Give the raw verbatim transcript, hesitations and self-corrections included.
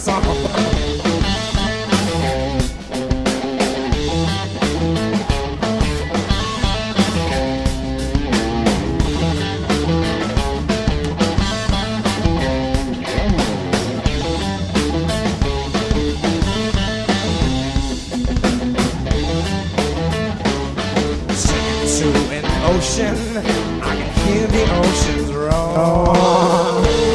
song. To an ocean, I can hear the oceans roar.